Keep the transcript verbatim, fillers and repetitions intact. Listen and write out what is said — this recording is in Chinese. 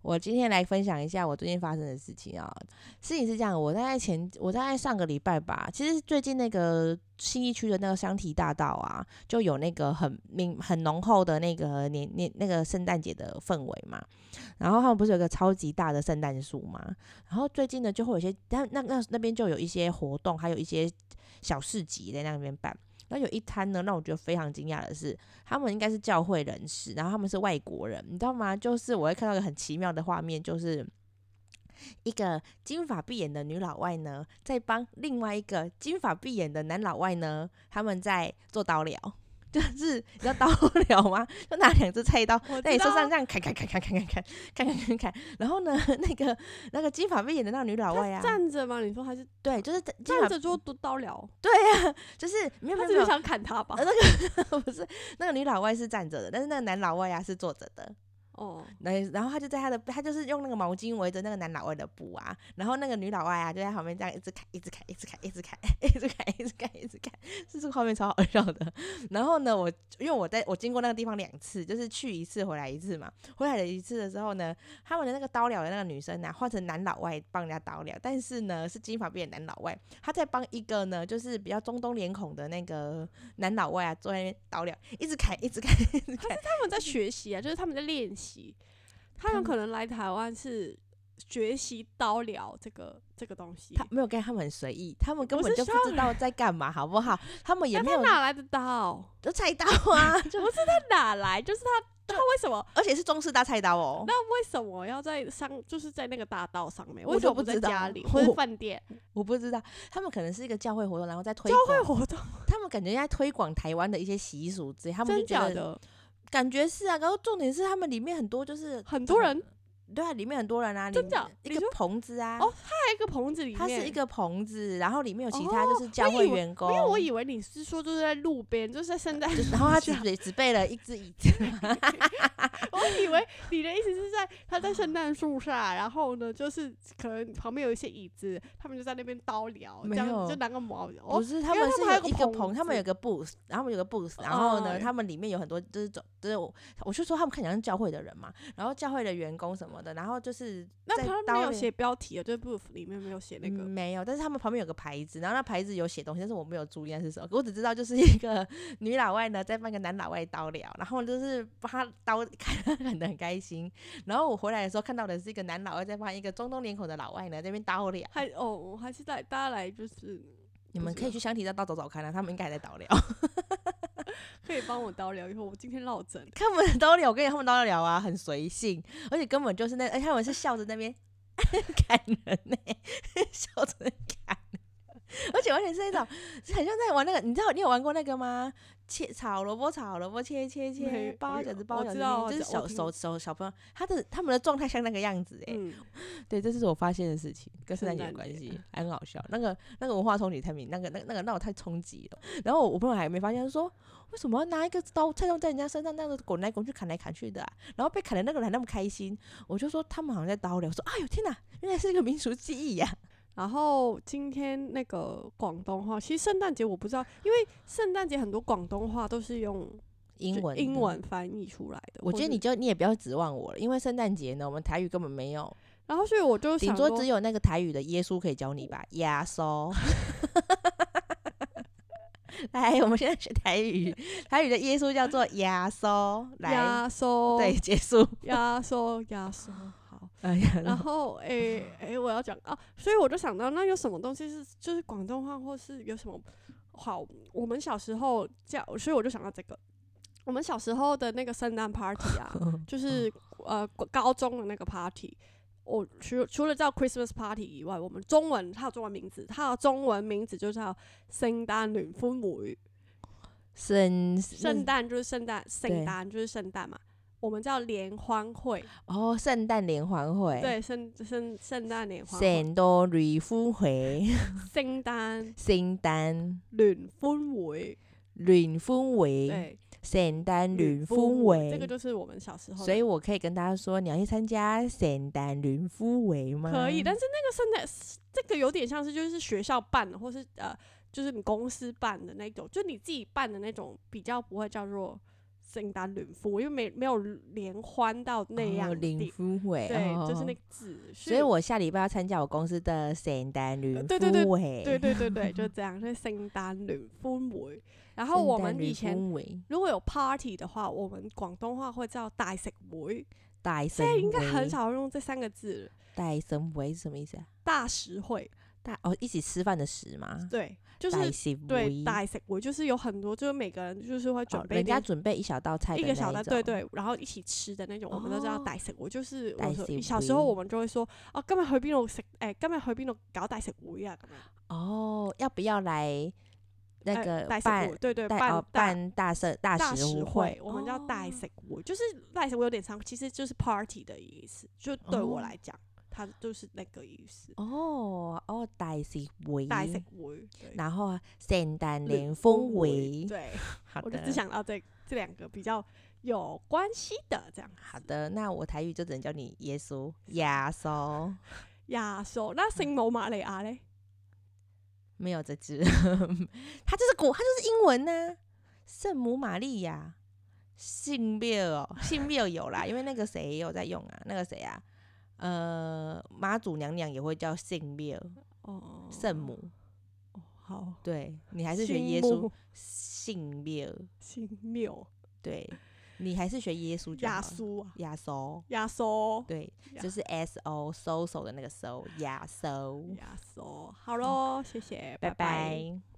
我今天来分享一下我最近发生的事情啊。事情是这样，我大概前我大概上个礼拜吧，其实最近那个信义区的那个香堤大道啊，就有那个很明很浓厚的那个年年那个圣诞节的氛围嘛。然后他们不是有个超级大的圣诞树嘛？然后最近呢，就会有一些，那那那那边就有一些活动，还有一些小市集在那边办。然后有一摊呢，让我觉得非常惊讶的是，他们应该是教会人士，然后他们是外国人，你知道吗？就是我会看到一个很奇妙的画面，就是一个金发碧眼的女老外呢，在帮另外一个金发碧眼的男老外呢，他们在做刀疗。就是你知道刀疗吗？就拿两只菜刀在你身上这样砍砍砍砍砍砍砍砍砍砍砍，然后呢，那个那个金发碧眼的那个女老外啊， 站着吗？你说还是对，就是站着做刀疗？ 对呀、啊，就是没有没有没有， 他只是想砍他吧？ 呃、那个不是那个女老外是站着的，但是那个男老外啊是坐着的。 哦， 然后他就在他的，他就是用那个毛巾围着那个男老外的布啊，然后那个女老外啊就在旁边这样一直砍，一直砍，一直砍，一直砍，一直砍，一直砍，一直砍，是这个画面超好笑的。然后呢，我因为我在我经过那个地方两次，就是去一次回来一次嘛，回来了一次的时候呢，他们的那个刀疗的那个女生啊，换成男老外帮人家刀疗，但是呢是金发碧眼男老外，他在帮一个呢就是比较中东脸孔的那个男老外啊坐在那边刀疗，一直砍，一直砍，一直砍。 他们在学习啊，就是他们在练习。他们可能来台湾是学习刀疗这个这个东西， 他没有跟他们很随意，他们根本就不知道在干嘛，好不好？他们也没有。 他哪来的刀？ 就菜刀啊， 就不是他哪来，就是他他为什么？ 而且是中式大菜刀哦。 那为什么要在上，就是在那个大道上面？ 我就不知道， 为什么不在家里或者饭店？ 我不知道，他们可能是一个教会活动，然后在推教会活动， 他们感觉在推广台湾的一些习俗之类，他们就觉得真假的。 感觉是啊，然后重点是他们里面很多就是很多人， 对啊，里面很多人啊， 真的一个棚子啊， 哦，它还有一个棚子里面， 它是一个棚子，然后里面有其他就是教会员工， 因为我以为你是说就是在路边，就是在圣诞， 然后他只只备了一只椅子， 我以为你的意思是在他在圣诞树下，然后呢，就是可能旁边有一些椅子，他们就在那边刀疗，这样就拿个毛， 哦、不是，他们是有一个棚，他们有个 booth， 然后他们有个 booth， 然后呢，哦、他们里面有很多就是走，就是我我就说他们看起来像教会的人嘛，然后教会的员工什么的，然后就是那他们没有写标题啊，就是 booth 里面没有写那个、 嗯，没有，但是他们旁边有个牌子，然后那牌子有写东西，但是我没有注意那是什么，我只知道就是一个女老外呢在帮一个男老外刀疗，然后就是帮他刀砍他砍得很开心，然后我回来的时候看到的是一个男老外在帮一个中东脸孔的老外呢在那边刀疗， 还哦还是在大家来就是你们可以去香堤大道走走看啊，他们应该还在刀疗。 可以帮我刀疗，以后我今天落枕。 他们的刀疗，我跟你他们刀疗啊，很随性，而且根本就是那，而且他们是笑着那边砍人呢、欸，笑着砍人，而且完全是那种，很像在玩那个，你知道你有玩过那个吗？切炒萝卜，炒萝卜，切切切，包饺子，包饺子，就是小手手小朋友，他的他们的状态像那个样子哎、欸嗯，对，这是我发现的事情，跟圣诞节有关系，还很好笑。那个那个文化冲击太明，那个那个那个让我太冲击了。然后我朋友还没发现，说为什么要拿一个刀菜刀在人家身上那样子滚来滚去、砍来砍去的、啊？然后被砍的那个人还那么开心，我就说他们好像在刀疗，我说哎呦天哪，原来是一个民俗记忆呀、啊。 然后今天那个广东话，其实圣诞节我不知道，因为圣诞节很多广东话都是用英文英文翻译出来的。 我觉得你就你也不要指望我了，因为圣诞节呢，我们台语根本没有。 然后所以我就想顶多只有那个台语的耶稣可以教你吧，耶稣。来，我们现在学台语，台语的耶稣叫做耶稣。来， 耶稣， 对，结束。 耶稣，耶稣。 哎呀， 然后诶诶、欸欸，我要讲啊，所以我就想到，那有什么东西是就是广东话，或是有什么好？我们小时候叫，所以我就想到这个，我们小时候的那个圣诞 party 啊，就是呃高中的那个 party， 我除除了叫 Christmas party 以外，我们中文它有中文名字，它的中文名字就叫圣誕聯歡會。 圣圣诞就是圣诞，圣诞就是圣诞嘛。我们叫联欢会哦，圣诞联欢会， 对，圣圣圣诞联欢会，圣诞联欢会， 圣诞圣诞联欢会， 联欢会，对，圣诞联欢会， 这个就是我们小时候。 所以我可以跟大家说，你要去参加圣诞联欢会吗？ 可以，但是那个圣诞这个有点像是就是学校办的，或是呃，就是你公司办的那种，就你自己办的那种，比较不会叫做圣诞联欢，因为没没有联欢到那样哦， 的联地， 欢会， 对， 哦、 就是那个字， 所以我下礼拜要参加我公司的圣诞联欢会， 对对对对对对对，就这样，就是圣诞联欢会。然后我们以前如果有 party 的话，我们广东话会叫大食會， 大现在应该很食會， 少用这三个字了。 大食會是什么意思啊？ 大食会， 大哦，一起吃饭的食吗？ 对，就是大食对會， 大食會，就是有很多，就是每个人就是会准哦， 备、 人家准备一小道菜的一个小的， 那一种， 对对，然后一起吃的那种，我们都叫大食會。就是我说大食會小时候我们就会说，哦，今日去邊度食？誒，今日去邊度搞大食會啊？咁樣。 哦，要不要来那呃个大食办會，对对， 大哦办大办大食大大食食会会，，我们叫大哦食會，就是大食會有点长，其实就是 party 的意思。就对我来讲，它就是那个意思。 哦哦，大食會， 大食會，对， 然后圣诞联欢会， 对， 好的我就只想到这这两个比较有关系的这样。 好的，那我台语就只能叫你耶稣，耶稣， 亚索，那圣母玛利亚嘞？ 没有这字，它就是古，它就是英文呢、圣母玛利亚，信庙哦，信庙有啦，因为那个谁也有在用啊，那个谁啊，呃，妈祖娘娘也会叫信庙， 哦， 圣母， 哦，好， 对你还是学信耶稣母信庙， 信庙， 对你还是学耶稣就好亚了， 苏啊， 亚稣， 亚索， 对， 亚就是 S O 收手的那个收，亚稣， 亚索，好咯，谢谢， 拜拜拜。 拜。